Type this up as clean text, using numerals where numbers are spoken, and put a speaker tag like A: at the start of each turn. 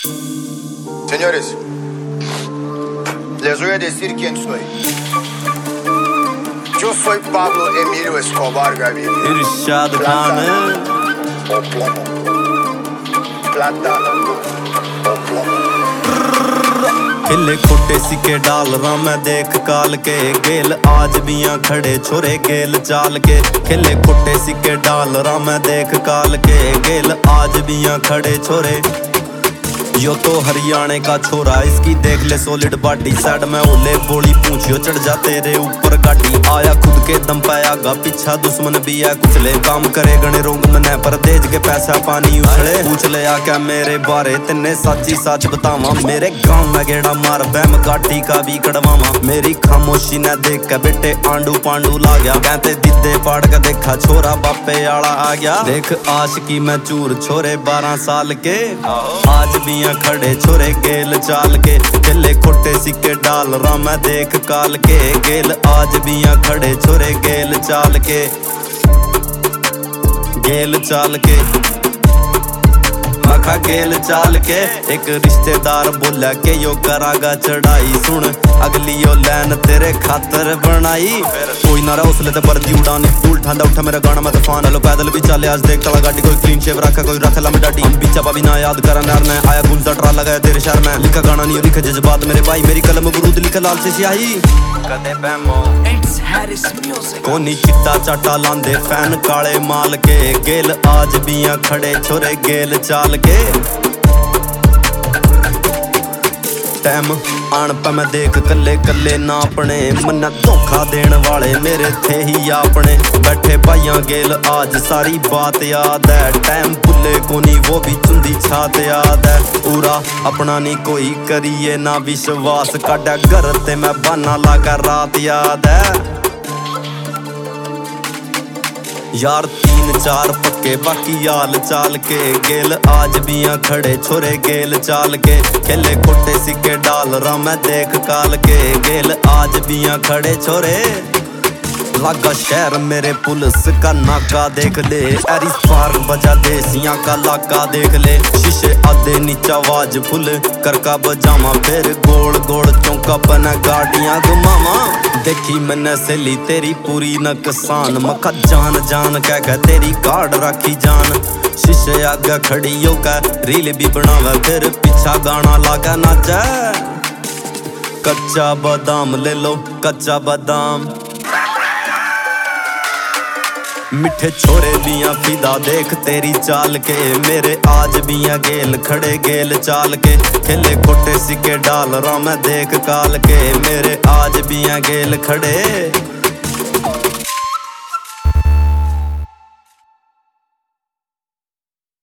A: Señores, les voy a decir quién soy. Yo soy Pablo Emilio Escobar Gaviria.
B: Irshad Khan
A: O plomo. Plata o plomo.
B: खिले खोटे सिक्के डाल रहा मैं देख काल के गेल आज बियां खड़े छोरे गेल चाल के खिले खोटे सिक्के डाल रहा मैं देख काल के गेल आज बियां खड़े छोरे यो तो हरियाणे का छोरा इसकी देख ले सॉलिड बॉडी साइड में ओले बोली पूछियो चढ़ जा तेरे ऊपर गाड़ी आया खुद के दम पे आगा पीछा दुश्मन भी है कुछ ले काम करे गणे रोंग मने पर देज के पैसा पानी उछले पूछ ले आ क्या मेरे बारे तिन्ने साची सच बतावा मेरे गांव में गेड़ा मार बैम गाटी का भी कड़वावा मेरी खामोशी ने देख के बेटे आंडू पांडू ला गया कहते दिदे पाड़ के देखा छोरा बापे आला आ गया देख आशिकी में चूर छोरे 12 साल के आज भी खड़े छोरे गेल चाल के खिले खोटे सिक्के डाल रहा मैं देख काल के गेल आज भी खड़े छोरे गेल चाल के मखा गेल चाल के एक रिश्तेदार बोला के यो करागा चढ़ाई सुन अगली यो लैन तेरे खातर बनाई कोई ना रहा उसले ते बर्दी उड़ानी धूल ठंडा उठा मेरा गाना मैं तूफान हेलो पैदल भी चले आज देख तला गाड़ी कोई क्लीन शेव रखा कोई रख ला मैं डाडी बिचा पाभी ना याद करा नर ने आया गुंजा ट्रा लगाया तेरे शहर में लिखा गाना नहीं लिखा जज्बात मेरे भाई मेरी कलम बरूद लिखा लाल से स्याही कदे बैमो कोनी चिट्टा चाटा लांदे फैन काले माल के गेल आज बियां खड़े छोरे गेल चाल के टाइम आन पे मैं देख कल्ले कल्ले ना अपने मन्ना धोखा देन वाले मेरे थे ही अपने बैठे भाइयां गेल आज सारी बात याद है टाइम भुले कोनी वो भी चुंदी छात याद है पूरा अपना नहीं कोई करिए ना विश्वास काटा घर ते मैं बहाना लाकर रात याद है यार 3-4 पक्के बाकी याल चाल के गेल आज बियां खड़े छोरे गेल चाल के खेले खोटे सिक्के डाल रहा मैं देख काल के गेल आज बियां खड़े छोरे लागा शहर मेरे पुलिस का नाका देख ले एरिस पार्क बजा देसियां का लाका देख ले शीशे आधे नीचा आवाज फुल करका बजामा फिर गोल गोल चौंका बना गाड़ियां घुमावा देखी मैंने सहेली तेरी पूरी नकसान मखा जान जान कह तेरी कार्ड राखी जान शीशे आगे खड़ी होकर रील भी बनावे फिर पीछा गाना लाके नाचे कच्चा बादाम ले लो कच्चा बादाम मिठे छोरे बियां फिदा देख तेरी चाल के मेरे आज बियां गेल खड़े गेल चाल के खेले खोटे सिक्के डाल रहा मैं देख काल के मेरे आज बियां गेल खड़े